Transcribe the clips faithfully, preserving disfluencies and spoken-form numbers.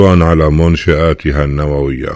على منشآتها النووية.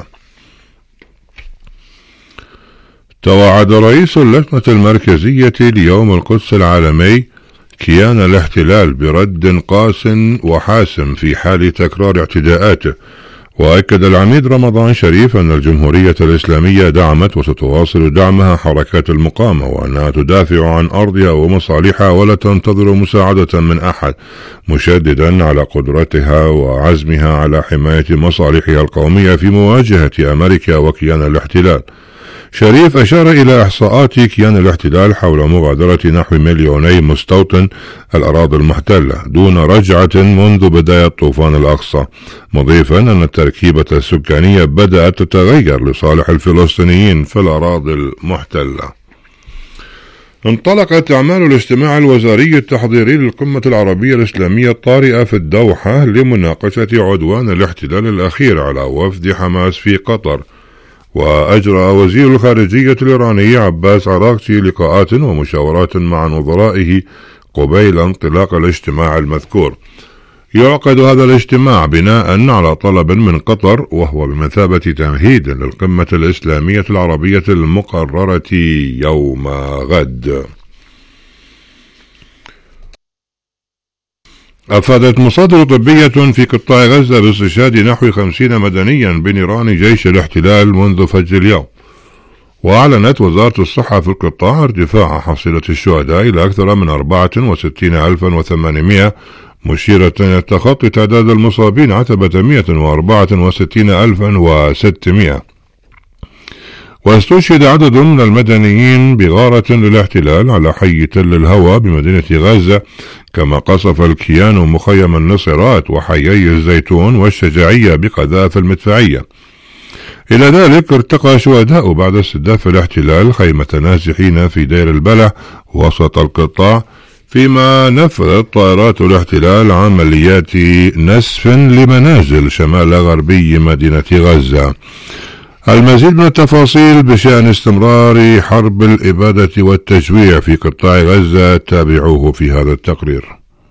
توعد رئيس اللجنة المركزية ليوم القدس العالمي كيان الاحتلال برد قاس وحاسم في حال تكرار اعتداءاته، وأكد العميد رمضان شريف أن الجمهورية الإسلامية دعمت وستواصل دعمها حركات المقاومة، وأنها تدافع عن أرضها ومصالحها ولا تنتظر مساعدة من أحد، مشددا على قدرتها وعزمها على حماية مصالحها القومية في مواجهة أمريكا وكيان الاحتلال. شريف أشار إلى إحصاءات كيان الاحتلال حول مغادرة نحو مليوني مستوطن الأراضي المحتلة دون رجعة منذ بداية طوفان الأقصى، مضيفا أن التركيبة السكانية بدأت تتغير لصالح الفلسطينيين في الأراضي المحتلة. انطلقت أعمال الاجتماع الوزاري التحضيري للقمة العربية الإسلامية الطارئة في الدوحة لمناقشة عدوان الاحتلال الأخير على وفد حماس في قطر. وأجرى وزير الخارجية الإيراني عباس عراقچي لقاءات ومشاورات مع نظرائه قبيل انطلاق الاجتماع المذكور. يعقد هذا الاجتماع بناء على طلب من قطر، وهو بمثابة تمهيد للقمة الإسلامية العربية المقررة يوم غد. أفادت مصادر طبية في قطاع غزة باستشهاد نحو خمسين مدنيا بنيران جيش الاحتلال منذ فجر اليوم. وأعلنت وزارة الصحة في القطاع ارتفاع حصيلة الشهداء إلى أكثر من أربعة وستين ألفا وثمانمائة، مشيرة إلى تخطي تعداد المصابين عتبة مئة وأربعة وستين ألفا وستمائة. واستشهد عدد من المدنيين بغارة للاحتلال على حي تل الهوى بمدينة غزة، كما قصف الكيان مخيم النصيرات وحيي الزيتون والشجاعية بقذائف المدفعية. إلى ذلك ارتقى شهداء بعد استهداف الاحتلال خيمة نازحين في دير البلح وسط القطاع، فيما نفذت طائرات الاحتلال عمليات نسف لمنازل شمال غربي مدينة غزة. المزيد من التفاصيل بشأن استمرار حرب الإبادة والتجويع في قطاع غزة تابعوه في هذا التقرير.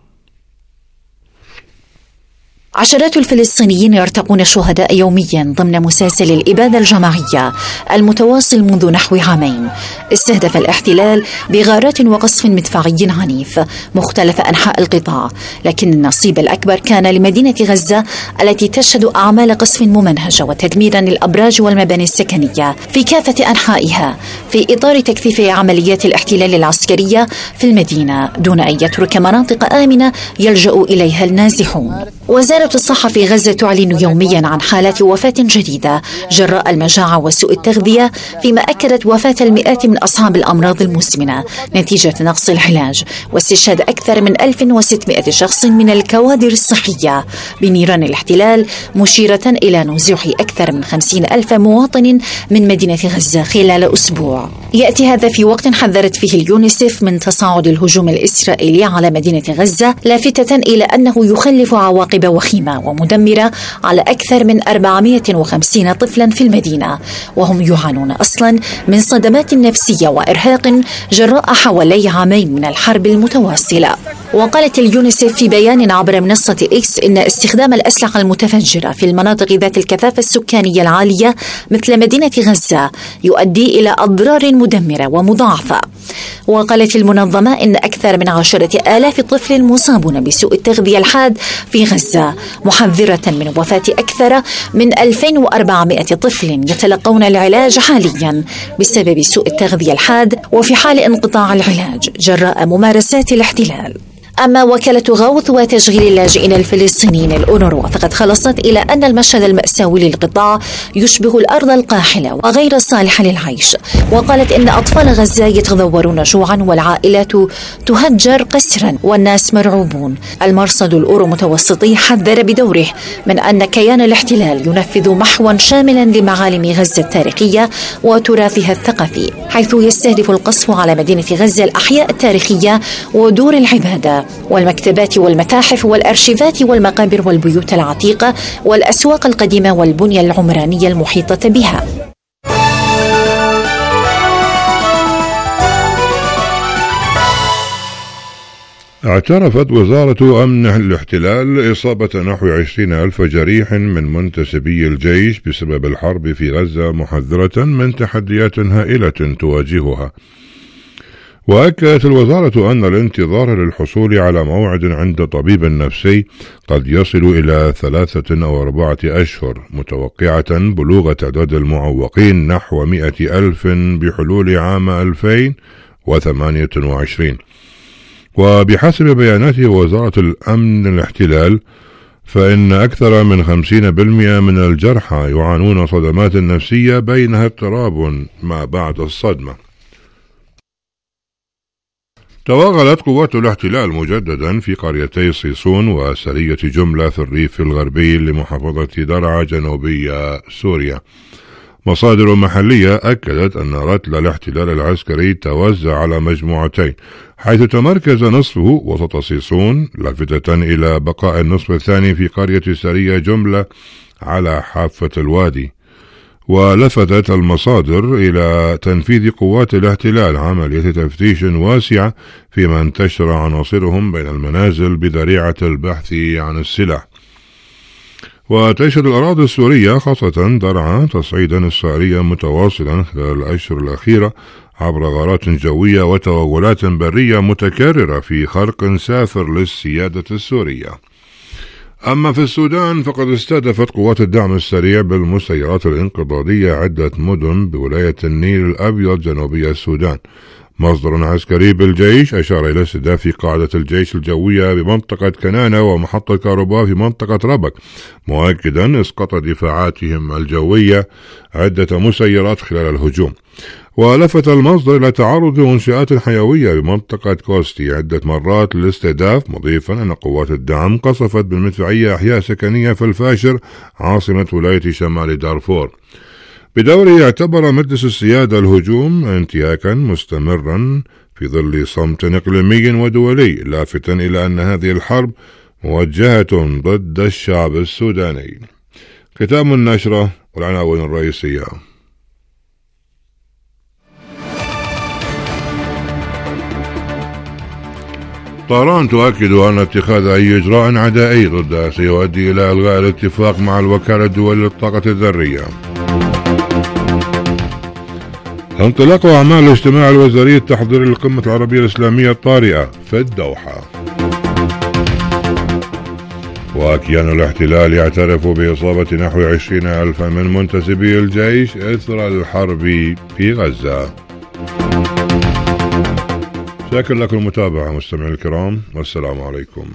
عشرات الفلسطينيين يرتقون شهداء يوميا ضمن مسلسل الإبادة الجماعية المتواصل منذ نحو عامين. استهدف الاحتلال بغارات وقصف مدفعي عنيف مختلف أنحاء القطاع، لكن النصيب الأكبر كان لمدينة غزة التي تشهد أعمال قصف ممنهجة وتدميرا للأبراج والمباني السكنية في كافة أنحائها، في إطار تكثيف عمليات الاحتلال العسكرية في المدينة دون أن يترك مناطق آمنة يلجأ إليها النازحون. وزارة الصحة في غزة تعلن يوميا عن حالات وفاة جديدة جراء المجاعة وسوء التغذية، فيما أكدت وفاة المئات من أصحاب الأمراض المزمنة نتيجة نقص العلاج، واستشهاد أكثر من ألف وستمائة شخص من الكوادر الصحية بنيران الاحتلال، مشيرة إلى نزوح أكثر من خمسين ألف مواطن من مدينة غزة خلال أسبوع. يأتي هذا في وقت حذرت فيه اليونيسف من تصاعد الهجوم الإسرائيلي على مدينة غزة، لافتة إلى أنه يخلف عواقب وخيمة ومدمرة على أكثر من أربعمائة وخمسين طفلا في المدينة، وهم يعانون أصلا من صدمات نفسية وإرهاق جراء حوالي عامين من الحرب المتواصلة. وقالت اليونيسف في بيان عبر منصة إكس إن استخدام الأسلحة المتفجرة في المناطق ذات الكثافة السكانية العالية مثل مدينة غزة يؤدي إلى أضرار مدمرة ومضاعفة. وقالت المنظمة إن أكثر من عشرة آلاف طفل مصابون بسوء التغذية الحاد في غزة، محذرة من وفاة أكثر من ألفين وأربعمائة طفل يتلقون العلاج حاليا بسبب سوء التغذية الحاد وفي حال انقطاع العلاج جراء ممارسات الاحتلال. أما وكالة غوث وتشغيل اللاجئين الفلسطينيين الأونروا فقد خلصت إلى أن المشهد المأساوي للقطاع يشبه الأرض القاحلة وغير الصالحة للعيش، وقالت إن أطفال غزة يتضورون جوعا والعائلات تهجر قسرا والناس مرعوبون. المرصد الأورو متوسطي حذر بدوره من أن كيان الاحتلال ينفذ محوا شاملا لمعالم غزة التاريخية وتراثها الثقافي، حيث يستهدف القصف على مدينة غزة الأحياء التاريخية ودور العبادة والمكتبات والمتاحف والأرشيفات والمقابر والبيوت العتيقة والأسواق القديمة والبنية العمرانية المحيطة بها. اعترفت وزارة أمن الاحتلال إصابة نحو عشرين ألف جريح من منتسبي الجيش بسبب الحرب في غزة، محذرة من تحديات هائلة تواجهها. وأكدت الوزارة أن الانتظار للحصول على موعد عند طبيب نفسي قد يصل إلى ثلاثة أو أربعة أشهر، متوقعة بلوغ تعداد المعوقين نحو مئة ألف بحلول عام ألفين وثمانية وعشرين. وبحسب بيانات وزارة الأمن الاحتلال فإن أكثر من خمسين بالمئة من الجرحى يعانون صدمات نفسية بينها اضطراب ما بعد الصدمة. توغلت قوات الاحتلال مجددا في قريتي صيصون وسرية جملة في الريف الغربي لمحافظة درعا جنوبي سوريا. مصادر محلية أكدت أن رتل الاحتلال العسكري توزع على مجموعتين، حيث تمركز نصفه وسط صيصون، لافتة إلى بقاء النصف الثاني في قرية سرية جملة على حافة الوادي. ولفتت المصادر إلى تنفيذ قوات الاحتلال عملية تفتيش واسعة فيما انتشر عناصرهم بين المنازل بذريعة البحث عن السلاح. وتشهد الأراضي السورية خاصة درعا تصعيدا إسرائيليا متواصلا خلال الأشهر الأخيرة عبر غارات جوية وتوغلات برية متكررة في خرق سافر للسيادة السورية. أما في السودان فقد استهدفت قوات الدعم السريع بالمسيرات الانقضاضية عدة مدن بولاية النيل الأبيض جنوبي السودان. مصدر عسكري بالجيش أشار إلى استهداف قاعدة الجيش الجوية بمنطقة كنانة ومحطة كهرباء في منطقة ربك، مؤكدا إسقاط دفاعاتهم الجوية عدة مسيرات خلال الهجوم. ولفت المصدر إلى تعرض منشآت حيوية بمنطقة كوستي عدة مرات للاستهداف، مضيفا أن قوات الدعم قصفت بالمدفعية أحياء سكنية في الفاشر عاصمة ولاية شمال دارفور. بدوره اعتبر مجلس السيادة الهجوم انتهاكا مستمرا في ظل صمت إقليمي ودولي، لافتا إلى أن هذه الحرب موجهة ضد الشعب السوداني. ختام النشرة والعناوين الرئيسية. طهران تؤكد أن اتخاذ أي إجراء عدائي ضدها سيؤدي إلى إلغاء الاتفاق مع الوكالة الدولية للطاقة الذرية. انطلاق أعمال الاجتماع الوزاري التحضيري للقمة العربية الإسلامية الطارئة في الدوحة. وكيان الاحتلال يعترف بإصابة نحو عشرين ألفا من منتسبي الجيش إثر الحرب في غزة. شكرا لكم المتابعة مستمعين الكرام، والسلام عليكم.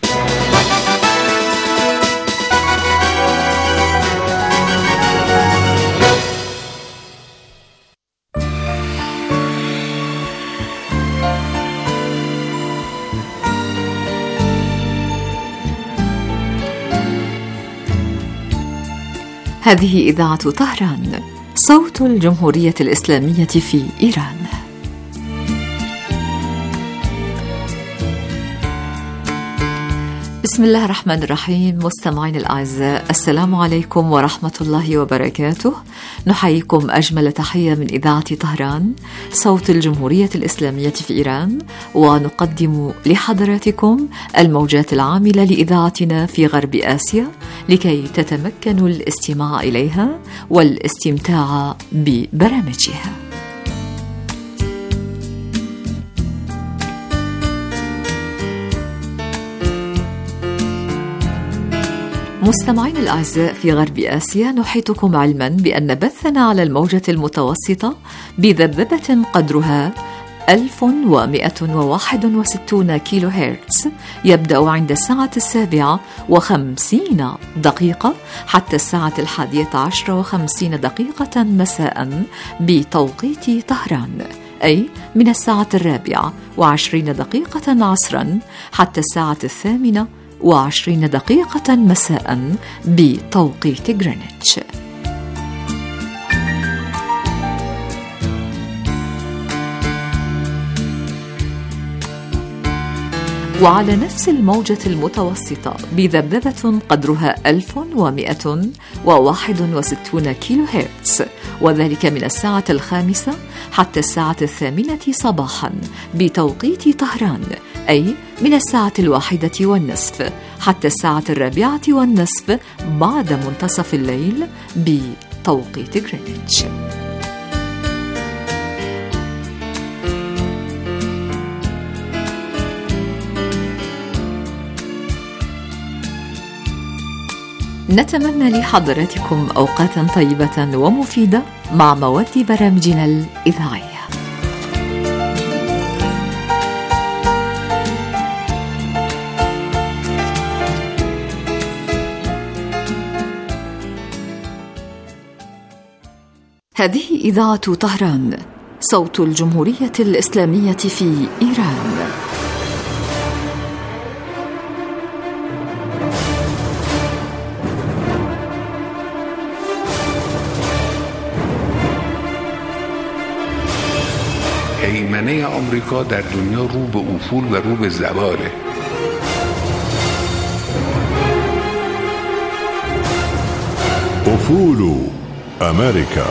هذه إذاعة طهران، صوت الجمهورية الإسلامية في إيران. بسم الله الرحمن الرحيم. مستمعين الأعزاء، السلام عليكم ورحمة الله وبركاته. نحييكم أجمل تحية من إذاعة طهران، صوت الجمهورية الإسلامية في إيران، ونقدم لحضراتكم الموجات العاملة لإذاعتنا في غرب آسيا لكي تتمكنوا الاستماع إليها والاستمتاع ببرامجها. مستمعين الأعزاء، في غرب آسيا نحيطكم علما بأن بثنا على الموجة المتوسطة بذبذبة قدرها ألف ومئة وواحد وستين كيلو هرتز يبدأ عند الساعة السابعة وخمسين دقيقة حتى الساعة الحادية عشر وخمسين دقيقة مساء بتوقيت طهران، أي من الساعة الرابعة وعشرين دقيقة عصرا حتى الساعة الثامنة وعشرين دقيقة مساء بتوقيت غرينتش. وعلى نفس الموجة المتوسطة بذبذبة قدرها ألف ومئة وواحد وستين كيلو هرتز، وذلك من الساعة الخامسة حتى الساعة الثامنة صباحا بتوقيت طهران، أي من الساعة الواحدة والنصف حتى الساعة الرابعة والنصف بعد منتصف الليل بتوقيت غرينتش. نتمنى لحضراتكم أوقاتا طيبة ومفيدة مع مواد برامجنا الإذاعية. هذه إذاعة طهران، صوت الجمهورية الإسلامية في إيران. هیمنه آمریکا در دنیا رو به افول و رو به زواله. افول امریکا.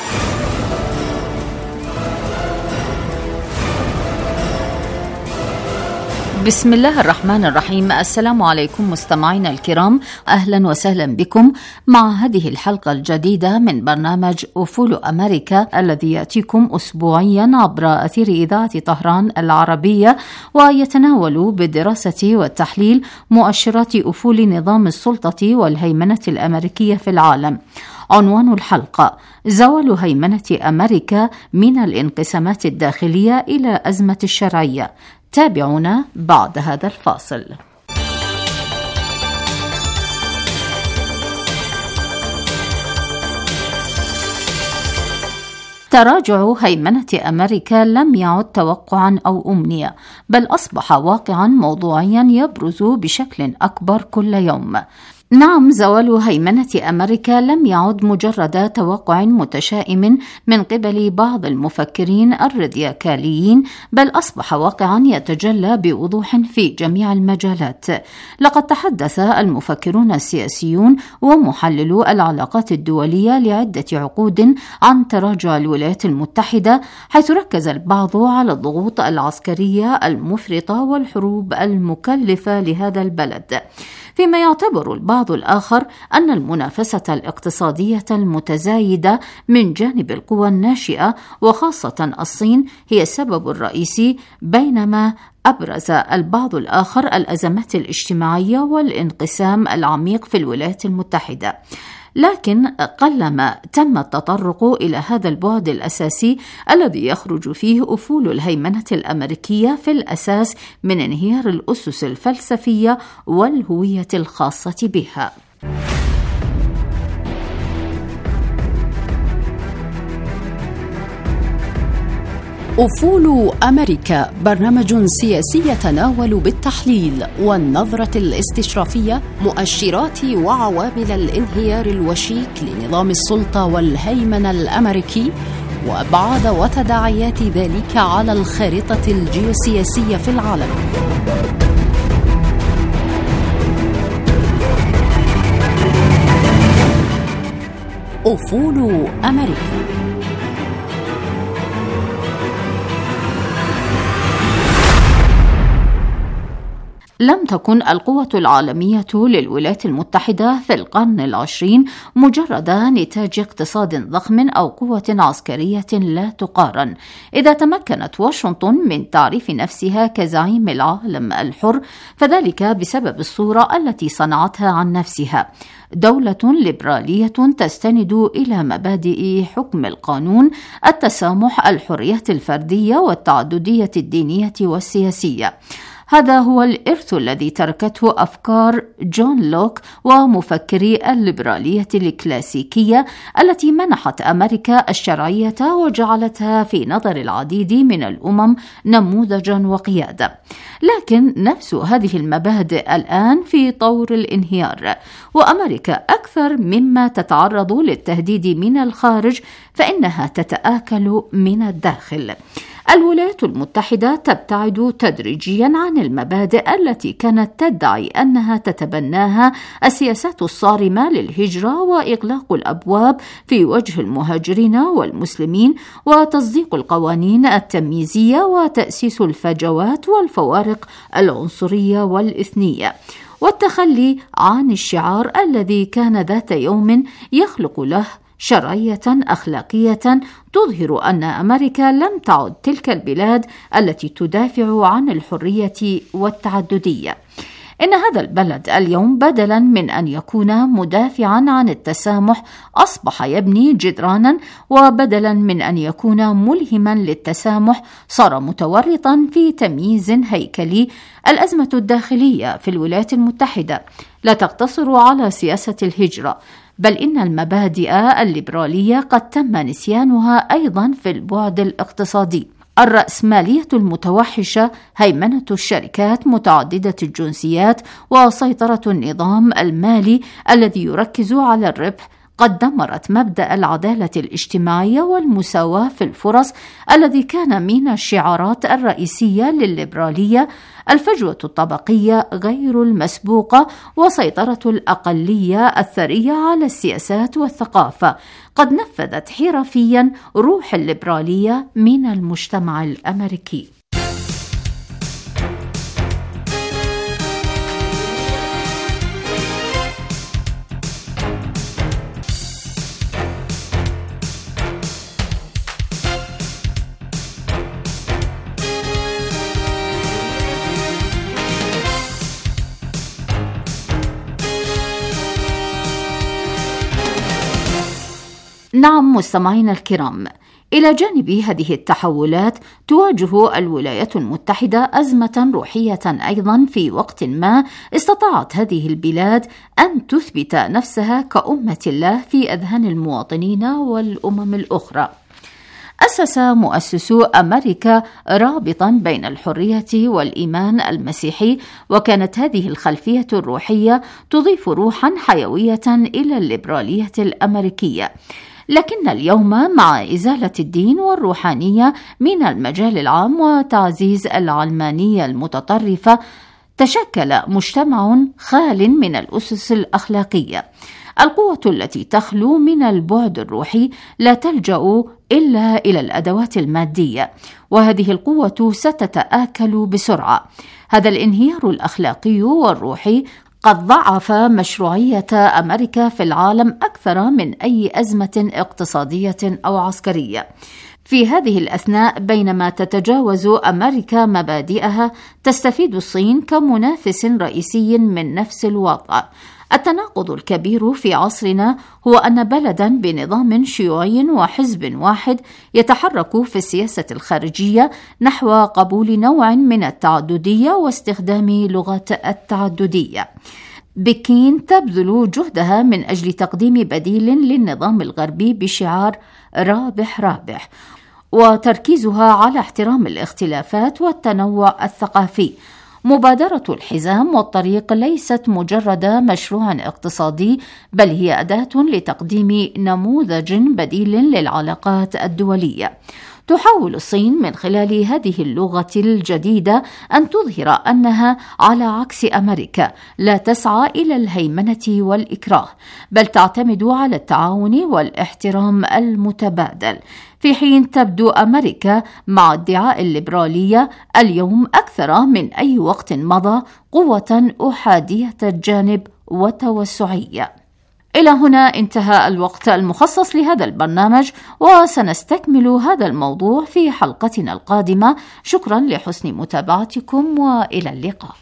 بسم الله الرحمن الرحيم. السلام عليكم مستمعينا الكرام، أهلا وسهلا بكم مع هذه الحلقة الجديدة من برنامج أفول أمريكا الذي يأتيكم أسبوعيا عبر أثير إذاعة طهران العربية، ويتناول بدراسة والتحليل مؤشرات أفول نظام السلطة والهيمنة الأمريكية في العالم. عنوان الحلقة: زوال هيمنة أمريكا من الانقسامات الداخلية إلى أزمة الشرعية. تابعونا بعد هذا الفاصل. تراجع هيمنة أمريكا لم يعد توقعا أو أمنية، بل أصبح واقعا موضوعيا يبرز بشكل أكبر كل يوم. نعم، زوال هيمنة أمريكا لم يعد مجرد توقع متشائم من قبل بعض المفكرين الراديكاليين، بل أصبح واقعا يتجلى بوضوح في جميع المجالات. لقد تحدث المفكرون السياسيون ومحللو العلاقات الدولية لعدة عقود عن تراجع الولايات المتحدة، حيث ركز البعض على الضغوط العسكرية المفرطة والحروب المكلفة لهذا البلد، فيما يعتبر البعض الآخر أن المنافسة الاقتصادية المتزايدة من جانب القوى الناشئة وخاصة الصين هي السبب الرئيسي، بينما أبرز البعض الآخر الأزمات الاجتماعية والانقسام العميق في الولايات المتحدة. لكن قلما تم التطرق إلى هذا البعد الأساسي الذي يخرج فيه أفول الهيمنة الأمريكية في الأساس من انهيار الأسس الفلسفية والهوية الخاصة بها. أفول أمريكا، برنامج سياسي يتناول بالتحليل والنظرة الاستشرافية مؤشرات وعوامل الانهيار الوشيك لنظام السلطة والهيمنة الأمريكي وأبعاد وتداعيات ذلك على الخارطة الجيوسياسية في العالم. أفول أمريكا. لم تكن القوة العالمية للولايات المتحدة في القرن العشرين مجرد نتاج اقتصاد ضخم أو قوة عسكرية لا تقارن. إذا تمكنت واشنطن من تعريف نفسها كزعيم العالم الحر، فذلك بسبب الصورة التي صنعتها عن نفسها: دولة ليبرالية تستند إلى مبادئ حكم القانون، التسامح، الحرية الفردية والتعددية الدينية والسياسية. هذا هو الإرث الذي تركته أفكار جون لوك ومفكري الليبرالية الكلاسيكية التي منحت أمريكا الشرعية وجعلتها في نظر العديد من الأمم نموذجا وقيادة. لكن نفس هذه المبادئ الآن في طور الانهيار، وأمريكا أكثر مما تتعرض للتهديد من الخارج فإنها تتآكل من الداخل. الولايات المتحدة تبتعد تدريجيا عن المبادئ التي كانت تدعي أنها تتبناها السياسات الصارمة للهجرة وإغلاق الأبواب في وجه المهاجرين والمسلمين وتصديق القوانين التمييزية وتأسيس الفجوات والفوارق العنصرية والإثنية، والتخلي عن الشعار الذي كان ذات يوم يخلق له شرعية أخلاقية تظهر أن أمريكا لم تعد تلك البلاد التي تدافع عن الحرية والتعددية. إن هذا البلد اليوم بدلاً من أن يكون مدافعاً عن التسامح أصبح يبني جدرانا، وبدلاً من أن يكون ملهماً للتسامح صار متورطاً في تمييز هيكلي. الأزمة الداخلية في الولايات المتحدة لا تقتصر على سياسة الهجرة، بل إن المبادئ الليبرالية قد تم نسيانها أيضاً في البعد الاقتصادي. الرأسمالية المتوحشة، هيمنة الشركات متعددة الجنسيات، وسيطرة النظام المالي الذي يركز على الربح قد دمرت مبدأ العدالة الاجتماعية والمساواة في الفرص الذي كان من الشعارات الرئيسية للليبرالية. الفجوة الطبقية غير المسبوقة وسيطرة الأقلية الثرية على السياسات والثقافة قد نفذت حرفيا روح الليبرالية من المجتمع الأمريكي. نعم مستمعينا الكرام، إلى جانب هذه التحولات تواجه الولايات المتحدة أزمة روحية أيضا. في وقت ما استطاعت هذه البلاد أن تثبت نفسها كأمة الله في أذهان المواطنين والأمم الأخرى. أسس مؤسسو أمريكا رابطا بين الحرية والإيمان المسيحي، وكانت هذه الخلفية الروحية تضيف روحا حيوية إلى الليبرالية الأمريكية. لكن اليوم مع إزالة الدين والروحانية من المجال العام وتعزيز العلمانية المتطرفة، تشكل مجتمع خال من الأسس الأخلاقية. القوة التي تخلو من البعد الروحي لا تلجأ إلا إلى الأدوات المادية، وهذه القوة ستتآكل بسرعة. هذا الانهيار الأخلاقي والروحي قد ضعف مشروعية أمريكا في العالم أكثر من أي أزمة اقتصادية أو عسكرية. في هذه الأثناء بينما تتجاوز أمريكا مبادئها، تستفيد الصين كمنافس رئيسي من نفس الوضع. التناقض الكبير في عصرنا هو أن بلدا بنظام شيوعي وحزب واحد يتحرك في السياسة الخارجية نحو قبول نوع من التعددية واستخدام لغة التعددية. بكين تبذل جهدها من أجل تقديم بديل للنظام الغربي بشعار رابح رابح، وتركيزها على احترام الاختلافات والتنوع الثقافي. مبادرة الحزام والطريق ليست مجرد مشروع اقتصادي، بل هي أداة لتقديم نموذج بديل للعلاقات الدولية. تحاول الصين من خلال هذه اللغة الجديدة أن تظهر أنها على عكس أمريكا لا تسعى إلى الهيمنة والإكراه، بل تعتمد على التعاون والاحترام المتبادل، في حين تبدو أمريكا مع ادعاء الليبرالية اليوم أكثر من أي وقت مضى قوة أحادية الجانب وتوسعية. إلى هنا انتهى الوقت المخصص لهذا البرنامج، وسنستكمل هذا الموضوع في حلقتنا القادمة. شكرا لحسن متابعتكم وإلى اللقاء.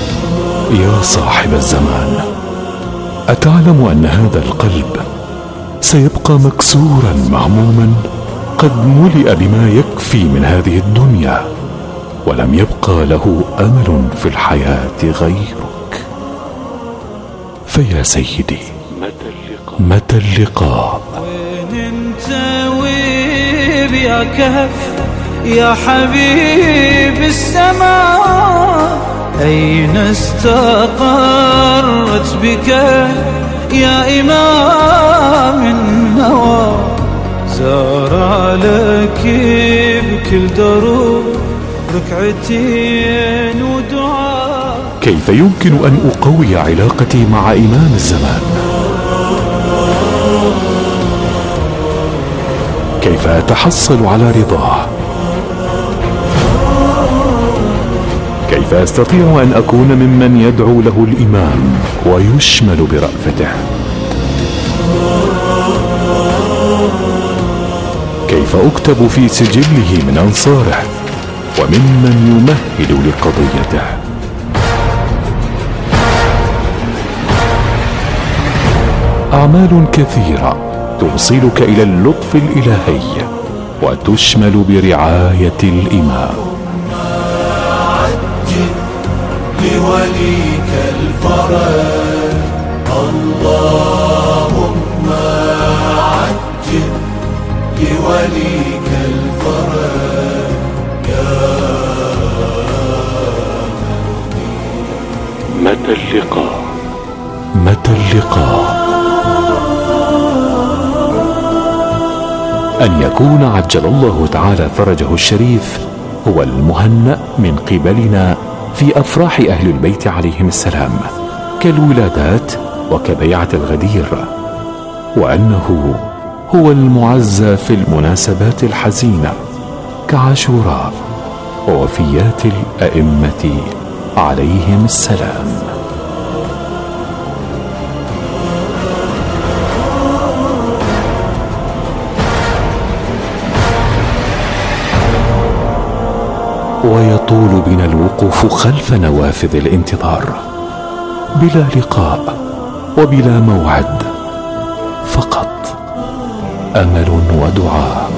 يا صاحب الزمان، أتعلم أن هذا القلب سيبقى مكسورا مهموما قد ملئ بما يكفي من هذه الدنيا، ولم يبقى له أمل في الحياة غيرك. فيا سيدي، متى اللقاء؟ وين انت وين يا كهف يا حبيب السماء؟ أين استقرت بك يا إمام النوى؟ زار لك بكل دروب ركعتين ودعاء. كيف يمكن أن أقوي علاقتي مع إمام الزمان؟ كيف أتحصل على رضاه؟ كيف أستطيع أن أكون ممن يدعو له الإمام ويشمل برأفته؟ كيف أكتب في سجله من أنصاره وممن يمهد لقضيته؟ أعمال كثيرة توصلك إلى اللطف الإلهي وتشمل برعاية الإمام. لوليك الفرج اللهم عجل لوليك الفرج يا متى اللقاء؟ متى اللقاء؟ أن يكون عجل الله تعالى فرجه الشريف هو المهنأ من قبلنا في أفراح أهل البيت عليهم السلام كالولادات وكبيعة الغدير، وأنه هو المعزى في المناسبات الحزينة كعاشوراء ووفيات الأئمة عليهم السلام. ويطول بنا الوقوف خلف نوافذ الانتظار بلا لقاء وبلا موعد، فقط أمل ودعاء.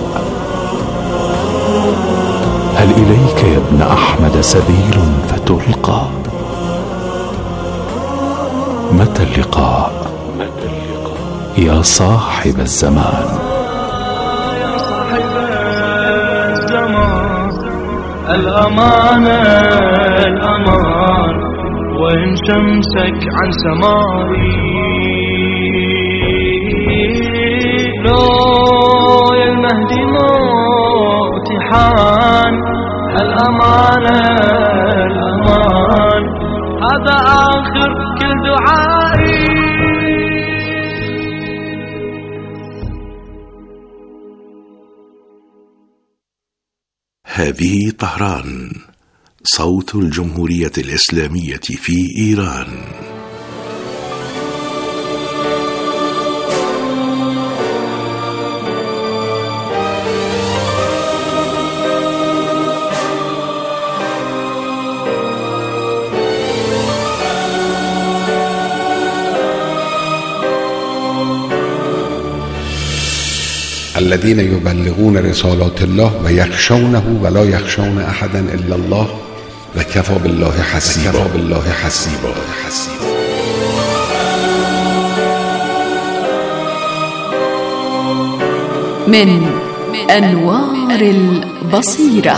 هل إليك يا ابن أحمد سبيل فتلقى؟ متى اللقاء يا صاحب الزمان؟ الأمان الأمان وإن شمسك عن سماري لو يا المهدي موتحان. الأمان الأمان هذا آخر كل دعائي. هذه طهران، صوت الجمهورية الإسلامية في إيران. الذين يبلغون رسالات الله ويخشونه ولا يخشون أحدا إلا الله وكفى بالله حسيبا. وكفى بالله حسيبا. من أنوار البصيرة.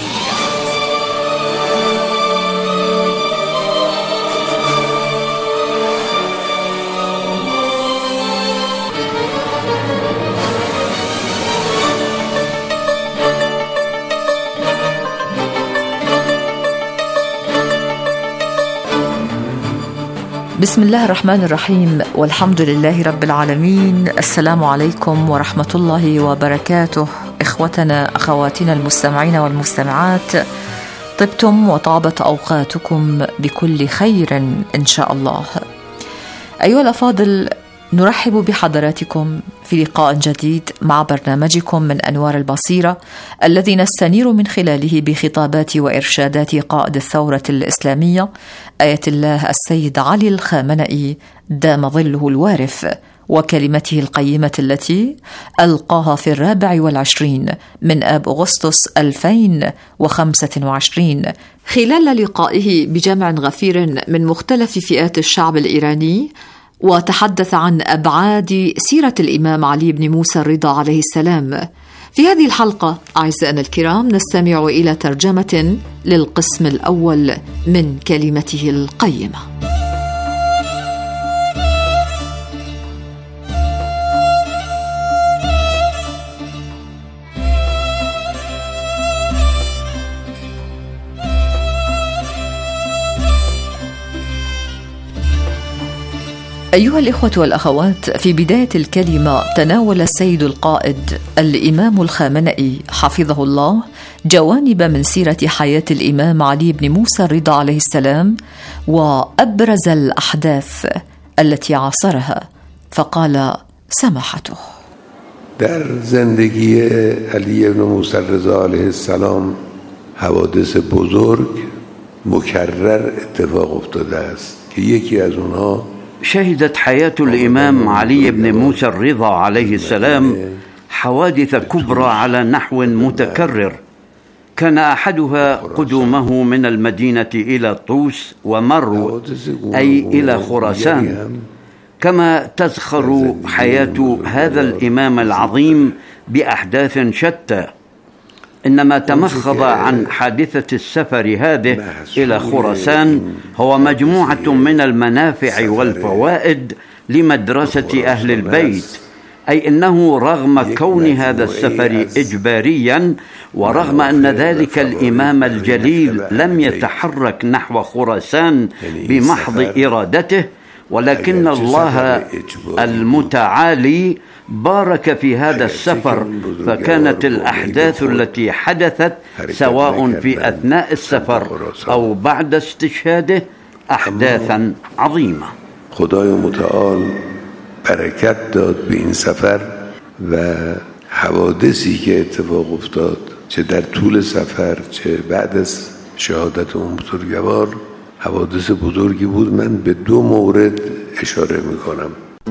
بسم الله الرحمن الرحيم، والحمد لله رب العالمين. السلام عليكم ورحمة الله وبركاته. إخوتنا أخواتنا المستمعين والمستمعات، طبتم وطابت أوقاتكم بكل خير إن شاء الله. أيها الأفاضل، نرحب بحضراتكم في لقاء جديد مع برنامجكم من أنوار البصيرة، الذي نستنير من خلاله بخطابات وإرشادات قائد الثورة الإسلامية آية الله السيد علي الخامنئي دام ظله الوارف، وكلمته القيمة التي ألقاها في الرابع والعشرين من آب أغسطس ألفين وخمسة وعشرين خلال لقائه بجمع غفير من مختلف فئات الشعب الإيراني، وتحدث عن أبعاد سيرة الإمام علي بن موسى الرضا عليه السلام. في هذه الحلقة أعزائنا الكرام نستمع إلى ترجمة للقسم الأول من كلمته القيمة. أيها الإخوة والأخوات، في بداية الكلمة تناول السيد القائد الإمام الخامنئي حفظه الله جوانب من سيرة حياة الإمام علي بن موسى الرضا عليه السلام وأبرز الأحداث التي عاصرها، فقال سماحته: در زندگی علی بن موسی الرضا علیه السلام حوادث بزرگ مکرر اتفاق افتاده است که یکی از اونها شهدت حياة الإمام علي بن موسى الرضا عليه السلام حوادث كبرى على نحو متكرر، كان أحدها قدومه من المدينة إلى طوس ومرو أي إلى خراسان. كما تزخر حياة هذا الإمام العظيم بأحداث شتى، إنما تمخض عن حادثة السفر هذه إلى خراسان هو مجموعة من المنافع والفوائد لمدرسة أهل البيت، أي أنه رغم كون هذا السفر إجباريا، ورغم أن ذلك الإمام الجليل لم يتحرك نحو خراسان بمحض إرادته، ولكن الله المتعالي بارك في هذا السفر، فكانت الأحداث التي حدثت سواء في أثناء السفر أو بعد استشهاده أحداثا عظيمة. خدای متعال برکت داد به این سفر و حوادثی که اتفاق افتاد، چه در طول سفر چه بعد از شهادت اون بزرگوار، حوادث بزرگی بود. من به دو مورد اشاره میکنم.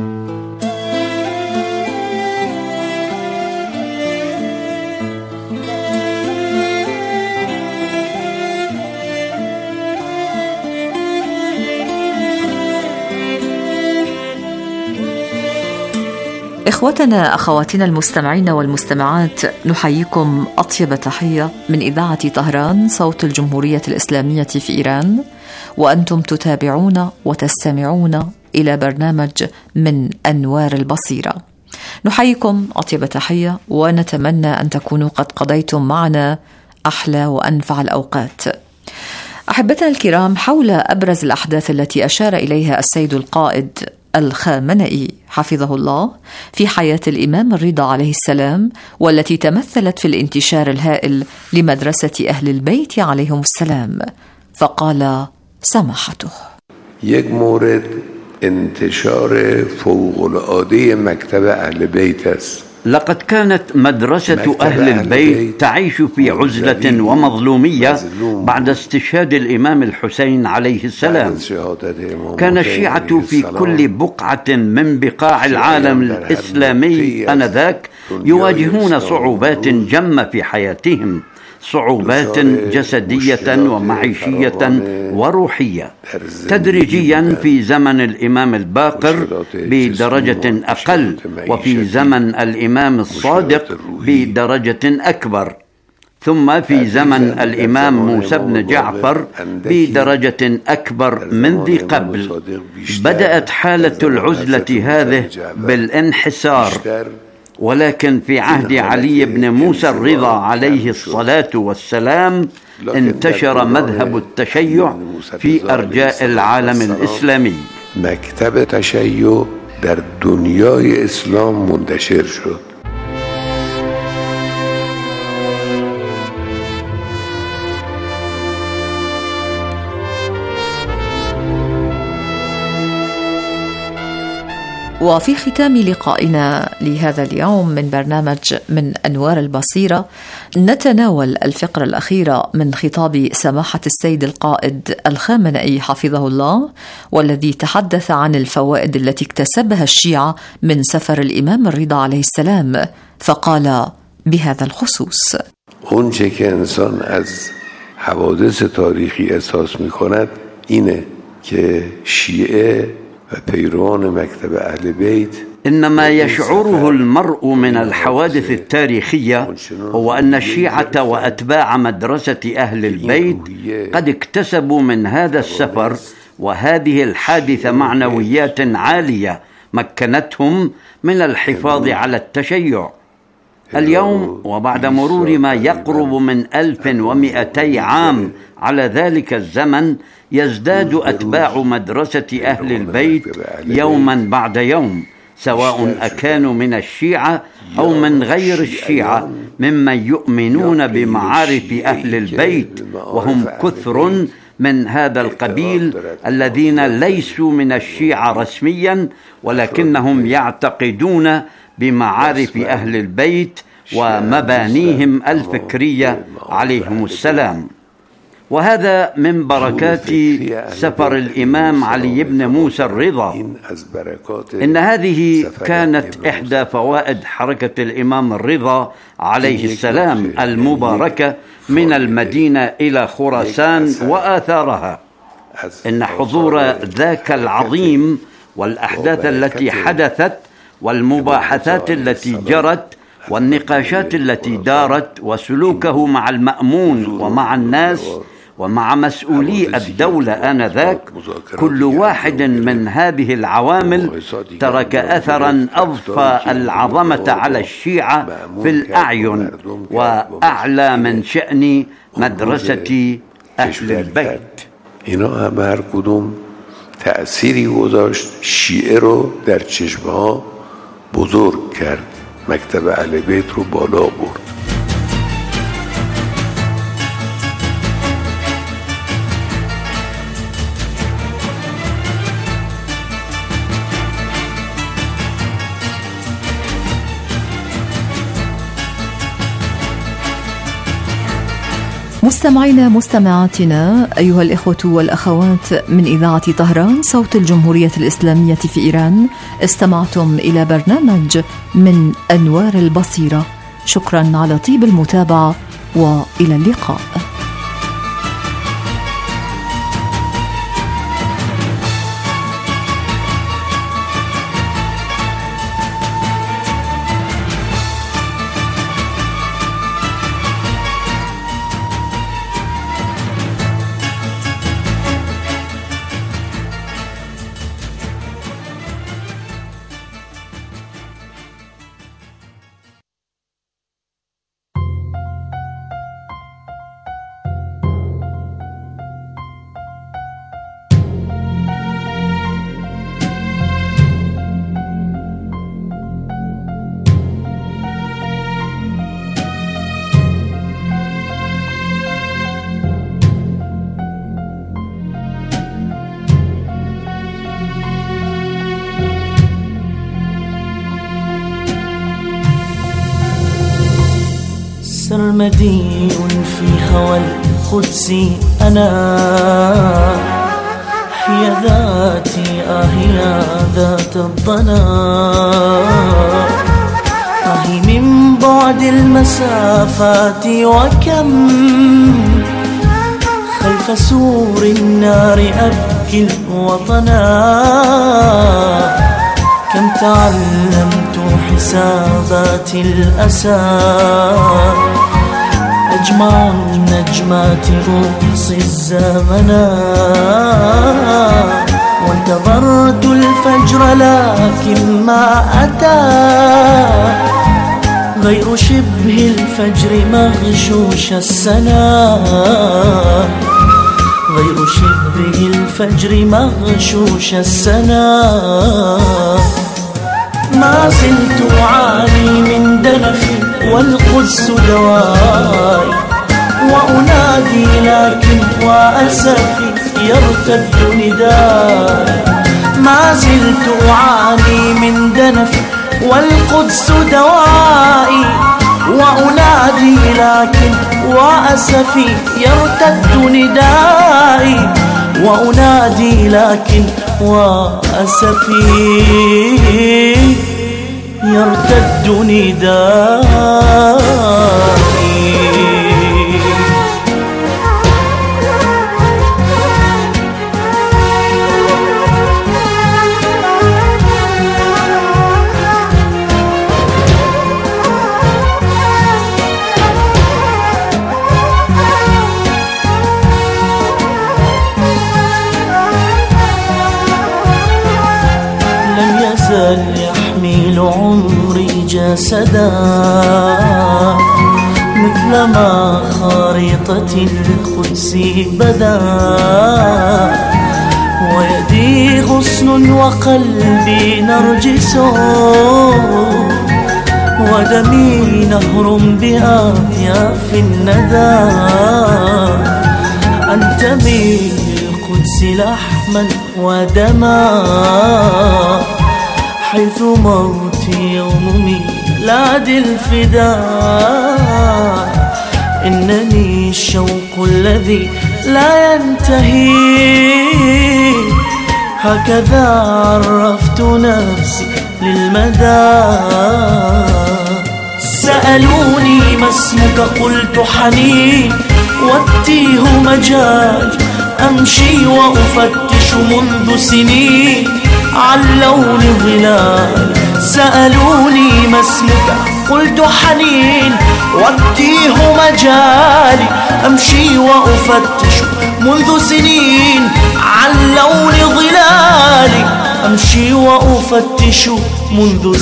إخوتنا أخواتنا المستمعين والمستمعات، نحييكم أطيب تحية من إذاعة طهران صوت الجمهورية الإسلامية في إيران، وأنتم تتابعون وتستمعون إلى برنامج من أنوار البصيرة. نحييكم أطيب تحية ونتمنى أن تكونوا قد قضيتم معنا أحلى وأنفع الأوقات. أحبتنا الكرام، حول أبرز الأحداث التي أشار إليها السيد القائد الخامنئي حفظه الله في حياة الإمام الرضا عليه السلام، والتي تمثلت في الانتشار الهائل لمدرسة أهل البيت عليهم السلام، فقال سماحته: یک مورد انتشار فوق العاده مکتب اهل بیت است. لقد كانت مدرسة أهل البيت تعيش في عزلة ومظلومية بعد استشهاد الإمام الحسين عليه السلام. كان الشيعة في كل بقعة من بقاع العالم الإسلامي آنذاك يواجهون صعوبات جمة في حياتهم، صعوبات جسدية ومعيشية وروحية. تدريجيا في زمن الإمام الباقر بدرجة أقل، وفي زمن الإمام الصادق بدرجة أكبر، ثم في زمن الإمام موسى بن جعفر بدرجة أكبر من ذي قبل. بدأت حالة العزلة هذه بالانحسار، ولكن في عهد علي بن موسى الرضا عليه الصلاة والسلام انتشر مذهب التشيع في أرجاء العالم الإسلامي. مکتب تشیع در دنیای اسلام منتشر شد. وفي ختام لقائنا لهذا اليوم من برنامج من أنوار البصيرة نتناول الفقرة الأخيرة من خطاب سماحة السيد القائد الخامنئي حفظه الله، والذي تحدث عن الفوائد التي اكتسبها الشيعة من سفر الإمام الرضا عليه السلام، فقال بهذا الخصوص: اونچه که انسان از حوادث تاریخی احساس می‌کند اینه که شیعه و پیروان مکتب اهل بیت إنما يشعره المرء من الحوادث التاريخية هو أن الشيعة وأتباع مدرسة أهل البيت قد اكتسبوا من هذا السفر وهذه الحادثة معنويات عالية مكنتهم من الحفاظ على التشيع. اليوم وبعد مرور ما يقرب من ألف ومئتي عام على ذلك الزمن، يزداد أتباع مدرسة أهل البيت يوما بعد يوم، سواء أكانوا من الشيعة أو من غير الشيعة، ممن يؤمنون بمعارف أهل البيت، وهم كثر من هذا القبيل الذين ليسوا من الشيعة رسميا، ولكنهم يعتقدون بمعارف أهل البيت ومبانيهم الفكرية عليهم السلام. وهذا من بركات سفر الإمام علي بن موسى الرضا. إن هذه كانت إحدى فوائد حركة الإمام الرضا عليه السلام المباركة من المدينة إلى خراسان وآثارها. إن حضور ذاك العظيم والأحداث التي حدثت والمباحثات التي جرت والنقاشات التي دارت وسلوكه مع المأمون ومع الناس ومع مسؤولي الدولة آنذاك، كل واحد من هذه العوامل ترك أثرا أضفى العظمة على الشيعة في الأعين وأعلى من شأن مدرسة أهل البيت. اینا همه هر کدوم تأثیری گذاشت، شیعه رو در چشمها بزرگ کرد، مکتب اهل بیت رو بالا برد. مستمعينا مستمعاتنا أيها الإخوة والأخوات من إذاعة طهران صوت الجمهورية الإسلامية في إيران، استمعتم إلى برنامج من أنوار البصيرة. شكرا على طيب المتابعة وإلى اللقاء. سرمدي في هوى القدس أنا، هي ذاتي آهي ذات الضنا، آهي من بعد المسافات وكم خلف سور النار أبكي الوطنا، كم تعلمت حسابات الأسى، أجمع النجمات رؤوس الزمنا، وانتظرت الفجر لكن ما أتى، غير شبه الفجر مغشوش السنا، غير شبه الفجر مغشوش السنا. ما زلت أعاني من دنفي والقدس دواي، وأنادي لكن وأسفي يرتد نداي، ما زلت أعاني من دنف والقدس دوائي، وأنادي لكن وأسفي يرتد ندائي، وأنادي لكن وأسفي يرتد ندائي. يحمل عمري جسدا مثلما خريطة القدس بدا، ويدي غصن وقلبي نرجس، ودمي نهر بأطياف الندى. أنتمي للقدس لحما ودما، حيث موتي يوم ميلاد الفداء. إنني الشوق الذي لا ينتهي، هكذا عرفت نفسي للمدى. سألوني ما اسمك قلت حنين، والتيه مجال أمشي وأفتش منذ سنين عن لون ظلال. سألوني ما اسمك قلت حنين، والتيه مجالي أمشي وأفتش منذ سنين عن لون ظلالي. أمشي وأفتش منذ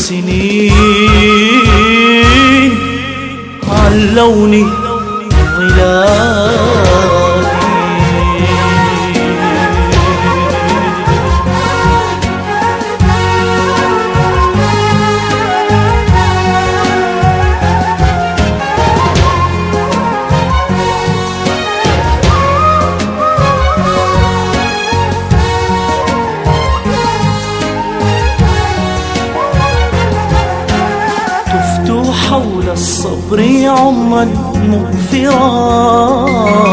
سنين عن لون ظلالي. حول الصبر عمرا مغفرا،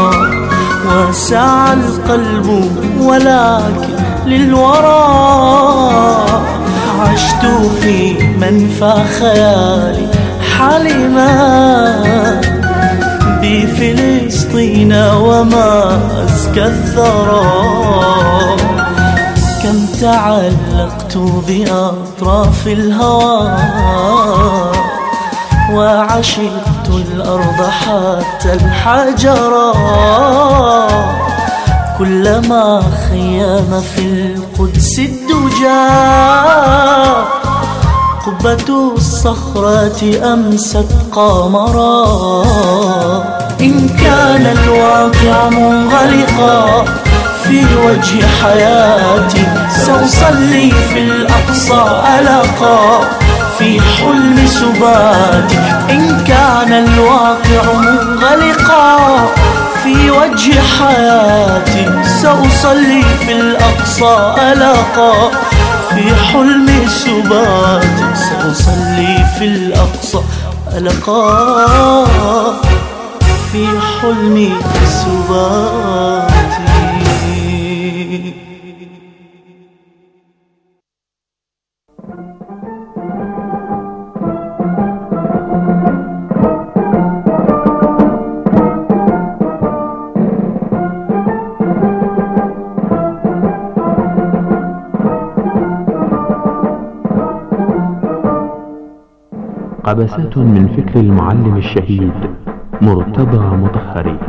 وسع القلب ولكن للورى. عشت في منفى خيالي حلما بفلسطين وما أزكى الثرى. كم تعلقت بأطراف الهوى، وعشقت الأرض حتى الحجرا. كلما خيام في القدس الدجى، قبة الصخرة أمست قمرا. إن كان الواقع منغلقا في وجه حياتي، سأصلي في الأقصى ألقى في حلم سباتي. إن كان الواقع منغلقا في وجه حياتي، سأصلي في الأقصى ألقى في حلم سباتي. سأصلي في الأقصى ألقى في حلم سباتي. قبسات من فكر المعلم الشهيد مرتضى مطهري.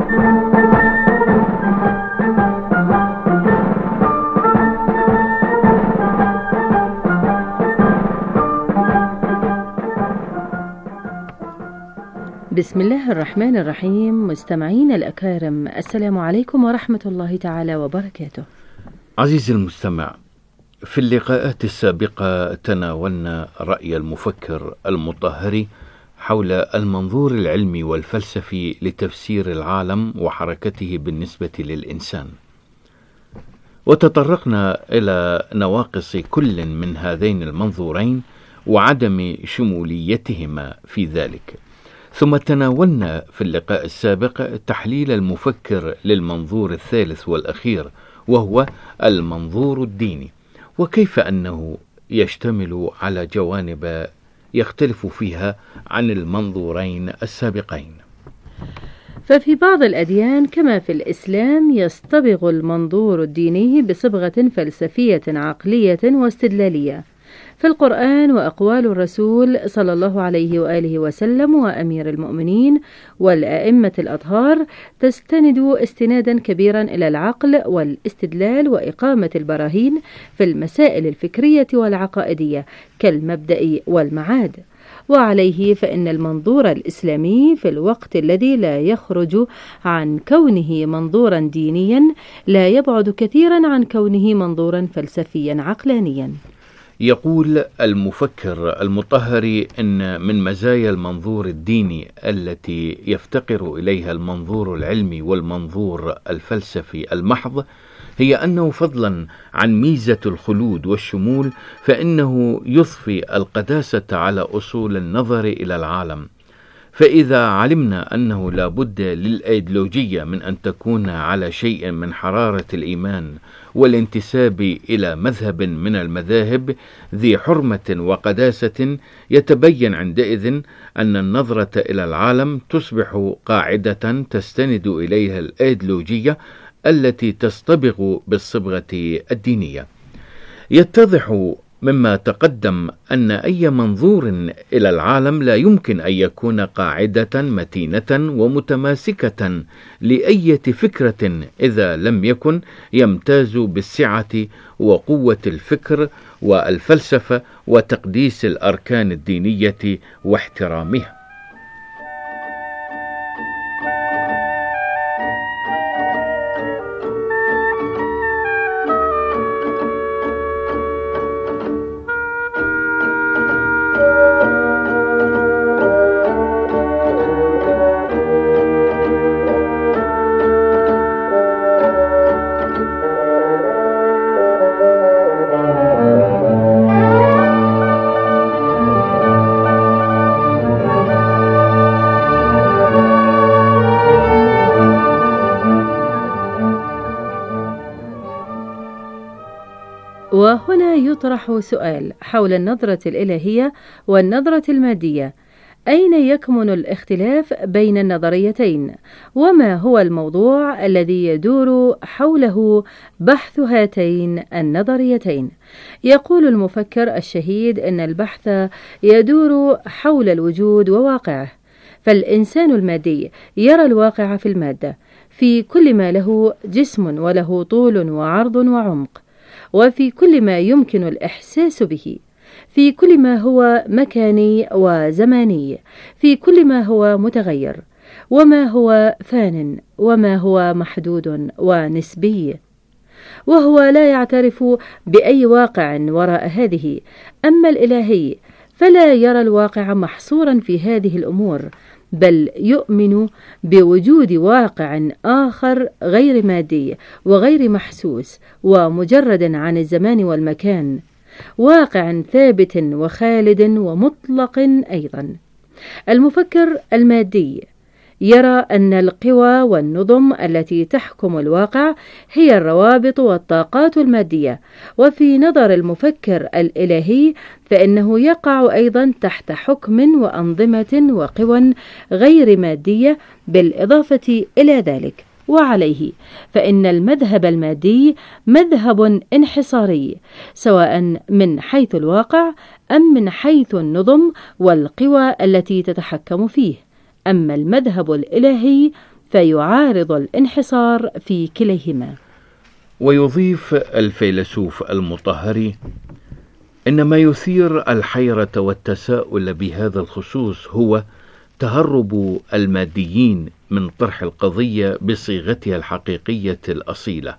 بسم الله الرحمن الرحيم. مستمعين الأكارم، السلام عليكم ورحمة الله تعالى وبركاته. عزيزي المستمع، في اللقاءات السابقة تناولنا رأي المفكر المطهري حول المنظور العلمي والفلسفي لتفسير العالم وحركته بالنسبة للإنسان، وتطرقنا إلى نواقص كل من هذين المنظورين وعدم شموليتهما في ذلك. ثم تناولنا في اللقاء السابق تحليل المفكر للمنظور الثالث والأخير، وهو المنظور الديني، وكيف أنه يشتمل على جوانب يختلف فيها عن المنظورين السابقين. ففي بعض الأديان كما في الإسلام يصطبغ المنظور الديني بصبغة فلسفية عقلية واستدلالية. في القرآن وأقوال الرسول صلى الله عليه وآله وسلم وأمير المؤمنين والأئمة الأطهار تستند استنادا كبيرا إلى العقل والاستدلال وإقامة البراهين في المسائل الفكرية والعقائدية كالمبدأ والمعاد. وعليه فإن المنظور الإسلامي في الوقت الذي لا يخرج عن كونه منظورا دينيا لا يبعد كثيرا عن كونه منظورا فلسفيا عقلانيا. يقول المفكر المطهري إن من مزايا المنظور الديني التي يفتقر إليها المنظور العلمي والمنظور الفلسفي المحض هي أنه فضلا عن ميزة الخلود والشمول فإنه يضفي القداسة على أصول النظر إلى العالم. فإذا علمنا أنه لا بد للأيديولوجية من أن تكون على شيء من حرارة الإيمان والانتساب إلى مذهب من المذاهب ذي حرمة وقداسة، يتبين عندئذ أن النظرة إلى العالم تصبح قاعدة تستند إليها الأيديولوجية التي تصطبغ بالصبغة الدينية. يتضح مما تقدم أن أي منظور إلى العالم لا يمكن أن يكون قاعدة متينة ومتماسكة لأي فكرة إذا لم يكن يمتاز بالسعة وقوة الفكر والفلسفة وتقديس الأركان الدينية واحترامها. وهنا يطرح سؤال حول النظرة الإلهية والنظرة المادية: أين يكمن الاختلاف بين النظريتين؟ وما هو الموضوع الذي يدور حوله بحث هاتين النظريتين؟ يقول المفكر الشهيد إن البحث يدور حول الوجود وواقعه، فالإنسان المادي يرى الواقع في المادة، في كل ما له جسم وله طول وعرض وعمق، وفي كل ما يمكن الإحساس به، في كل ما هو مكاني وزماني، في كل ما هو متغير، وما هو فان وما هو محدود ونسبي، وهو لا يعترف بأي واقع وراء هذه. أما الإلهي فلا يرى الواقع محصورا في هذه الأمور، بل يؤمن بوجود واقع آخر غير مادي وغير محسوس ومجرد عن الزمان والمكان، واقع ثابت وخالد ومطلق أيضا. المفكر المادي يرى أن القوى والنظم التي تحكم الواقع هي الروابط والطاقات المادية، وفي نظر المفكر الإلهي فإنه يقع أيضا تحت حكم وأنظمة وقوى غير مادية بالإضافة إلى ذلك. وعليه فإن المذهب المادي مذهب انحصاري، سواء من حيث الواقع أم من حيث النظم والقوى التي تتحكم فيه. أما المذهب الإلهي فيعارض الانحصار في كليهما. ويضيف الفيلسوف المطهري: إن ما يثير الحيرة والتساؤل بهذا الخصوص هو تهرب الماديين من طرح القضية بصيغتها الحقيقية الأصيلة،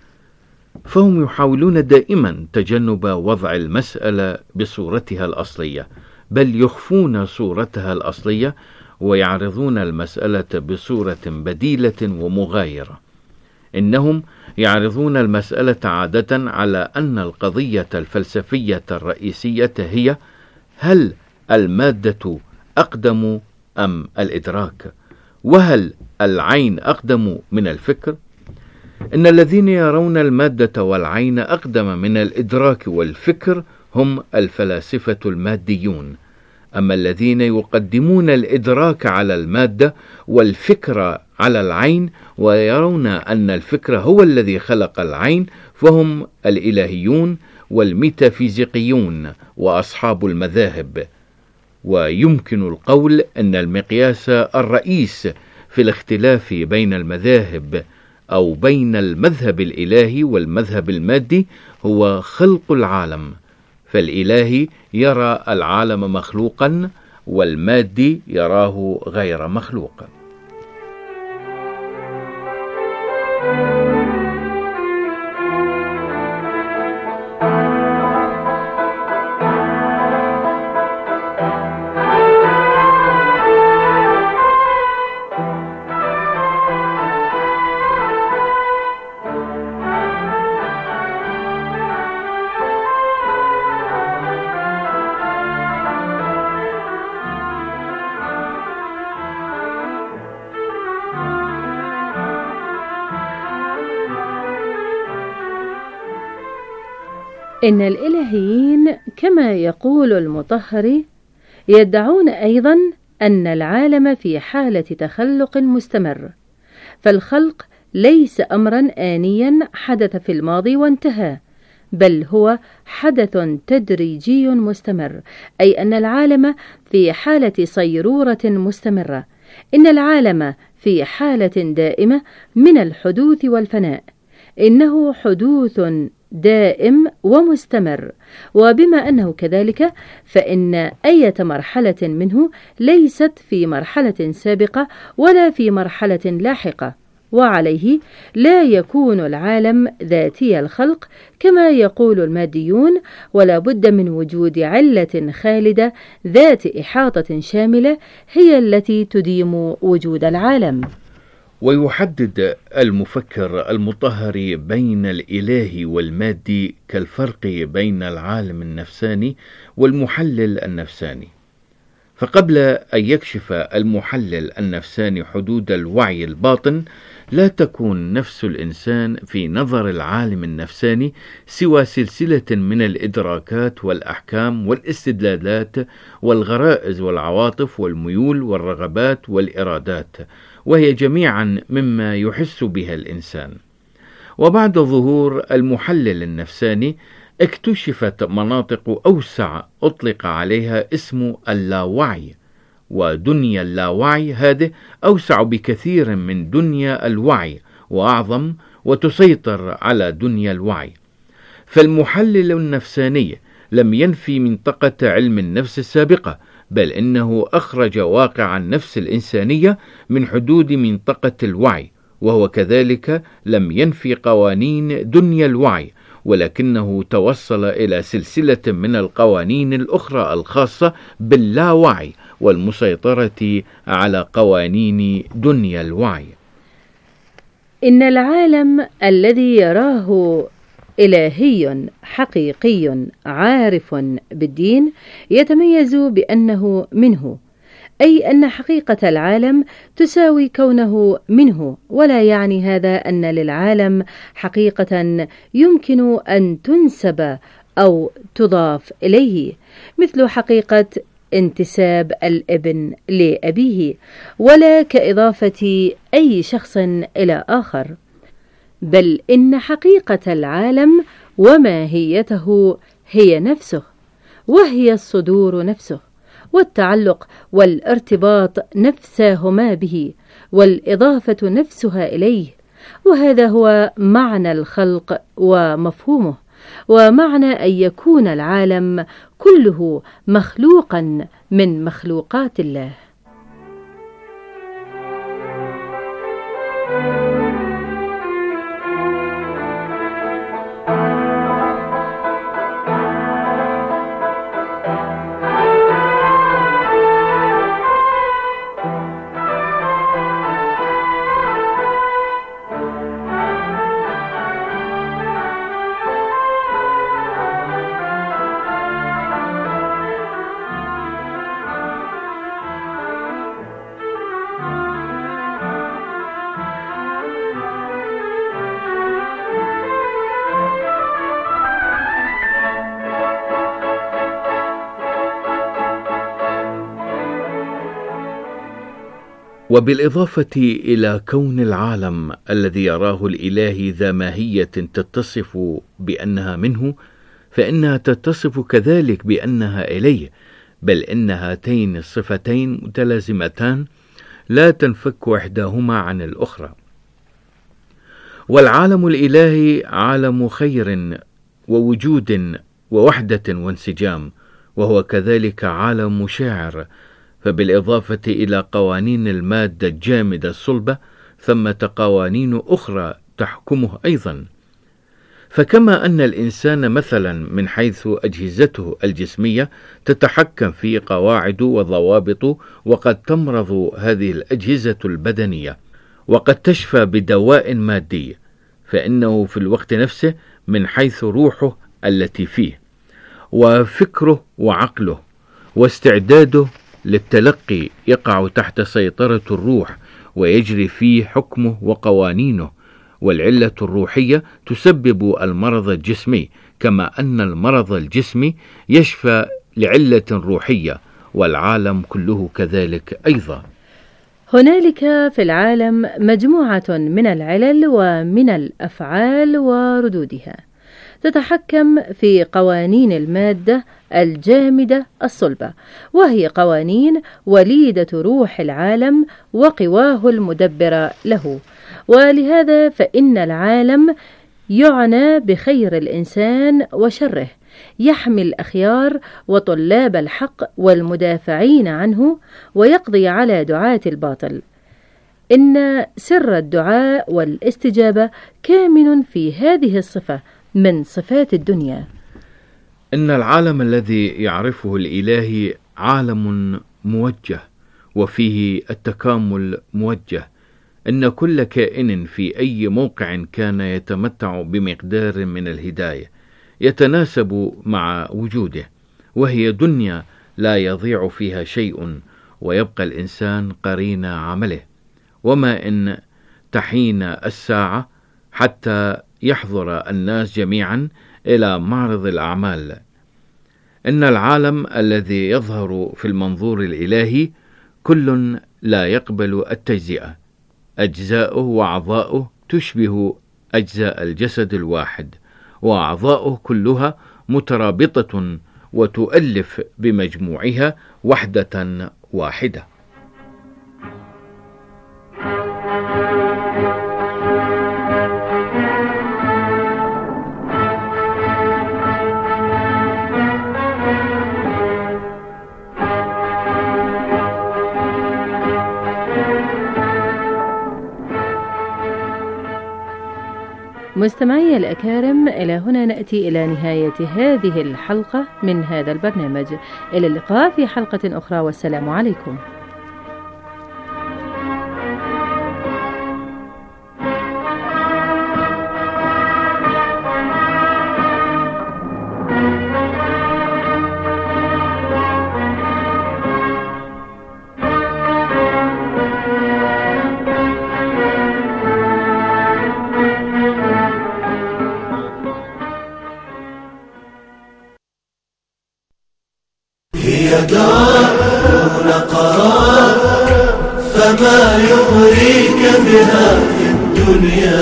فهم يحاولون دائما تجنب وضع المسألة بصورتها الأصلية، بل يخفون صورتها الأصلية ويعرضون المسألة بصورة بديلة ومغايرة. إنهم يعرضون المسألة عادة على أن القضية الفلسفية الرئيسية هي: هل المادة أقدم أم الإدراك؟ وهل العين أقدم من الفكر؟ إن الذين يرون المادة والعين أقدم من الإدراك والفكر هم الفلاسفة الماديون، أما الذين يقدمون الإدراك على المادة والفكر على العين ويرون أن الفكر هو الذي خلق العين فهم الإلهيون والميتافيزيقيون وأصحاب المذاهب. ويمكن القول أن المقياس الرئيس في الاختلاف بين المذاهب أو بين المذهب الإلهي والمذهب المادي هو خلق العالم، فالإلهي يرى العالم مخلوقا والمادي يراه غير مخلوق. إن الإلهيين كما يقول المطهري يدعون أيضا أن العالم في حالة تخلق مستمر، فالخلق ليس أمرا آنيا حدث في الماضي وانتهى، بل هو حدث تدريجي مستمر، أي أن العالم في حالة صيرورة مستمرة. إن العالم في حالة دائمة من الحدوث والفناء، إنه حدوث دائم ومستمر، وبما أنه كذلك فإن أي مرحلة منه ليست في مرحلة سابقة ولا في مرحلة لاحقة، وعليه لا يكون العالم ذاتي الخلق كما يقول الماديون، ولا بد من وجود علة خالدة ذات إحاطة شاملة هي التي تديم وجود العالم. ويحدد المفكر المطهري بين الإله والمادي كالفرق بين العالم النفساني والمحلل النفساني. فقبل أن يكشف المحلل النفساني حدود الوعي الباطن، لا تكون نفس الإنسان في نظر العالم النفساني سوى سلسلة من الإدراكات والأحكام والاستدلالات والغرائز والعواطف والميول والرغبات والإرادات، وهي جميعا مما يحس بها الإنسان. وبعد ظهور المحلل النفساني اكتشفت مناطق أوسع أطلق عليها اسم اللاوعي، ودنيا اللاوعي هذه أوسع بكثير من دنيا الوعي وأعظم وتسيطر على دنيا الوعي. فالمحلل النفساني لم ينفي منطقة علم النفس السابقة، بل إنه أخرج واقع النفس الإنسانية من حدود منطقة الوعي، وهو كذلك لم ينفي قوانين دنيا الوعي، ولكنه توصل إلى سلسلة من القوانين الأخرى الخاصة باللاوعي والمسيطرة على قوانين دنيا الوعي. إن العالم الذي يراه إلهي حقيقي عارف بالدين يتميز بأنه منه، أي أن حقيقة العالم تساوي كونه منه، ولا يعني هذا أن للعالم حقيقة يمكن أن تنسب أو تضاف إليه، مثل حقيقة انتساب الابن لأبيه، ولا كإضافة أي شخص إلى آخر، بل إن حقيقة العالم وماهيته هي نفسه، وهي الصدور نفسه، والتعلق والارتباط نفساهما به، والإضافة نفسها إليه. وهذا هو معنى الخلق ومفهومه، ومعنى أن يكون العالم كله مخلوقا من مخلوقات الله. وبالإضافة إلى كون العالم الذي يراه الإله ذا ماهية تتصف بأنها منه، فإنها تتصف كذلك بأنها إليه، بل إن هاتين الصفتين متلازمتان لا تنفك إحداهما عن الأخرى. والعالم الإلهي عالم خير ووجود ووحدة وانسجام، وهو كذلك عالم مشاعر، فبالإضافة إلى قوانين المادة الجامدة الصلبة ثمة قوانين أخرى تحكمه أيضا. فكما أن الإنسان مثلا من حيث أجهزته الجسمية تتحكم في قواعد وضوابط، وقد تمرض هذه الأجهزة البدنية وقد تشفى بدواء مادي، فإنه في الوقت نفسه من حيث روحه التي فيه وفكره وعقله واستعداده للتلقي يقع تحت سيطرة الروح ويجري فيه حكمه وقوانينه. والعلة الروحية تسبب المرض الجسمي، كما أن المرض الجسمي يشفى لعلة روحية، والعالم كله كذلك أيضا. هنالك في العالم مجموعة من العلل ومن الأفعال وردودها تتحكم في قوانين المادة الجامدة الصلبة، وهي قوانين وليدة روح العالم وقواه المدبرة له. ولهذا فإن العالم يعنى بخير الإنسان وشره، يحمي الأخيار وطلاب الحق والمدافعين عنه، ويقضي على دعاة الباطل. إن سر الدعاء والاستجابة كامن في هذه الصفة من صفات الدنيا. إن العالم الذي يعرفه الإلهي عالم موجه، وفيه التكامل موجه. إن كل كائن في أي موقع كان يتمتع بمقدار من الهداية يتناسب مع وجوده، وهي دنيا لا يضيع فيها شيء، ويبقى الإنسان قرين عمله. وما إن تحين الساعة حتى يحضر الناس جميعا إلى معرض الأعمال. إن العالم الذي يظهر في المنظور الإلهي كل لا يقبل التجزئة، أجزاؤه وأعضاؤه تشبه أجزاء الجسد الواحد، وأعضاؤه كلها مترابطة وتؤلف بمجموعها وحدة واحدة. مستمعي الأكارم، إلى هنا نأتي إلى نهاية هذه الحلقة من هذا البرنامج. إلى اللقاء في حلقة أخرى، والسلام عليكم. هي دار دون قرار، فما يغريك بها في الدنيا.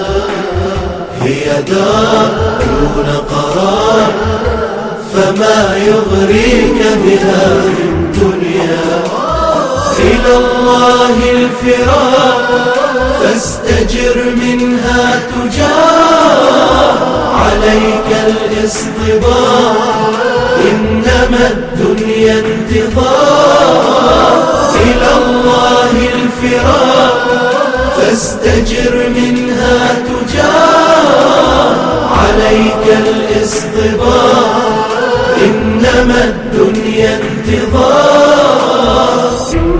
هي دار دون قرار، فما يغريك بها في الدنيا. إلى الله الفرار، فاستجر منها تجار. عليك الاصطبار، إنما الدنيا انتظار. إلى الله الفرار، فاستجر منها تجار. عليك الاصطبار، إنما الدنيا انتظار.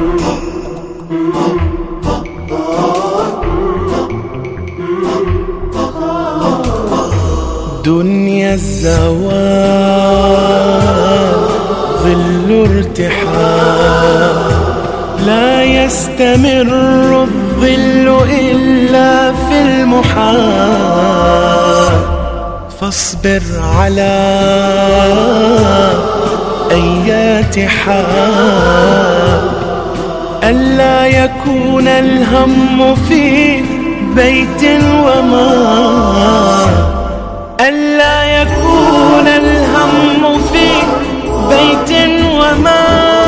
دنيا الزوال ظل ارتحال، لا يستمر الظل إلا في المحال. فاصبر على أيات حال، ألا يكون الهم في بيت وما ألا يكون الهم في بيت وما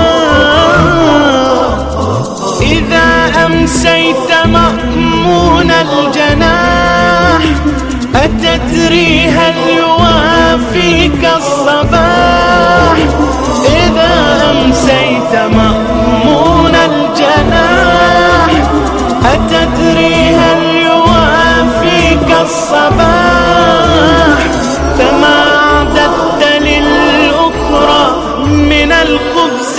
إذا أمسيت مأمون الجناح أتدري هل يوافيك الصباح إذا أمسيت مأمون الجناح أتدري هل يوافيك الصباح فما أعددت للأخرى من الخبز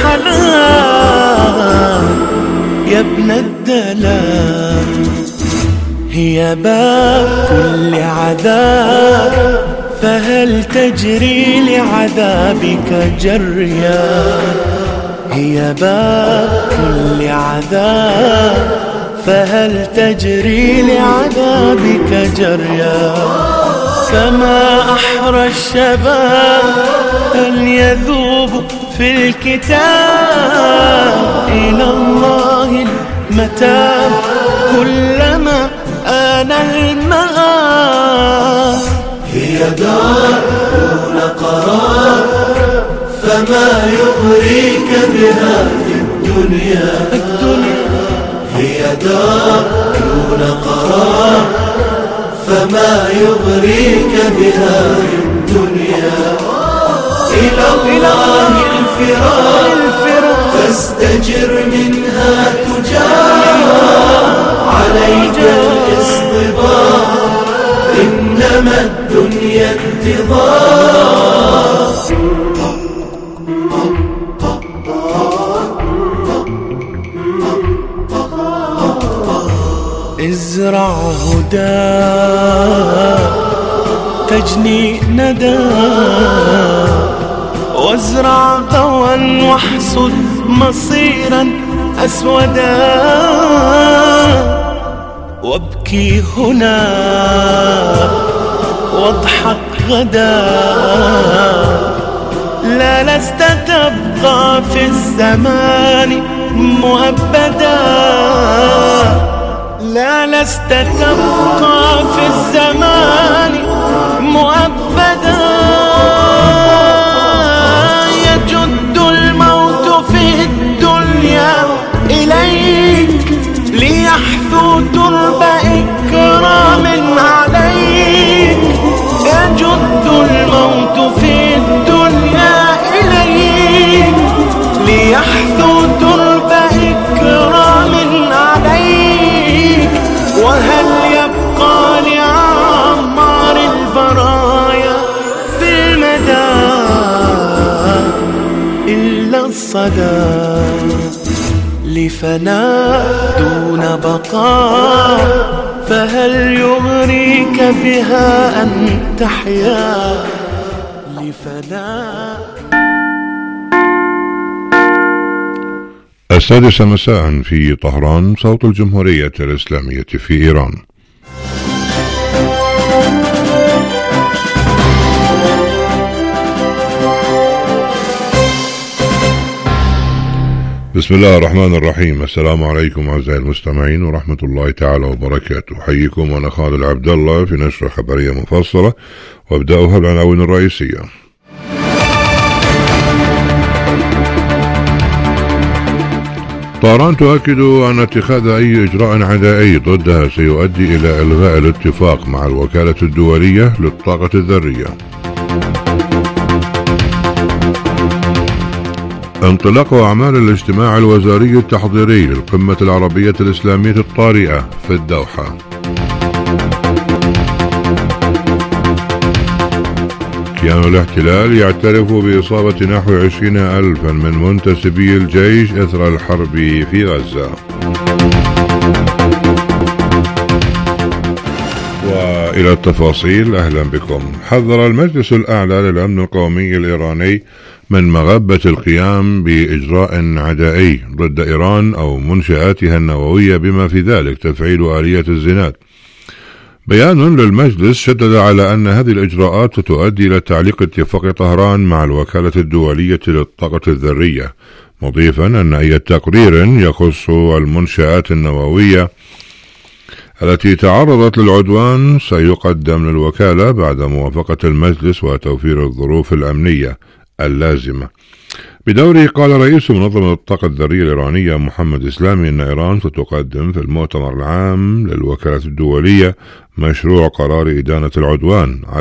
الحلال يا ابن الدلال هي باب كل عذاب فهل تجري لعذابك جريا هي باب كل عذاب فهل تجري لعذابك جريا فما أحرى الشباب أن يذوب في الكتاب إلى الله المتاب كلما آن المآب هي دار دون قرار فما يغريك بهذه الدنيا الدنيا هي دار دون قرار فما يغريك بهذه الدنيا إلى الله الفرار فاستجر منها تجار عليك الاصطبار إنما الدنيا انتظار ازرع هدى تجني ندى وازرع غوى واحصد مصيرا أسودا وابكي هنا واضحك غدا لا لست تبقى في الزمان مؤبدا لا لست تبقى في الزمان مؤبدا يجد الموت في الدنيا إليك ليحثو ترب إكرام عليك يجد الموت في الدنيا إليك ليحثو ترب إكرام عليك وهل يبقى لعمار البرايا في المدى إلا الصدى لفناء دون بقاء فهل يغريك بها أن تحيا لفناء. السادسة مساء في طهران صوت الجمهورية الإسلامية في إيران. بسم الله الرحمن الرحيم. السلام عليكم أعزائي المستمعين ورحمة الله تعالى وبركاته. حييكم أنا خالد عبد الله في نشرة خبرية مفصلة وابدأها بالعناوين الرئيسية. طهران تؤكد أن اتخاذ أي إجراء عدائي ضدها سيؤدي إلى إلغاء الاتفاق مع الوكالة الدولية للطاقة الذرية. انطلاق أعمال الاجتماع الوزاري التحضيري للقمة العربية الإسلامية الطارئة في الدوحة. كيان الاحتلال يعترف بإصابة نحو عشرين ألفا من منتسبي الجيش إثر الحرب في غزة. وإلى التفاصيل أهلا بكم. حذر المجلس الأعلى للأمن القومي الإيراني من مغبة القيام بإجراء عدائي ضد إيران أو منشآتها النووية بما في ذلك تفعيل آلية الزناد. بيان للمجلس شدد على أن هذه الإجراءات ستؤدي إلى تعليق اتفاق طهران مع الوكالة الدولية للطاقة الذرية مضيفا أن أي تقرير يخص المنشآت النووية التي تعرضت للعدوان سيقدم للوكالة بعد موافقة المجلس وتوفير الظروف الأمنية اللازمة. بدوره قال رئيس منظمة الطاقة الذرية الإيرانية محمد إسلامي أن إيران ستقدم في المؤتمر العام للوكالة الدولية مشروع قرار إدانة العدوان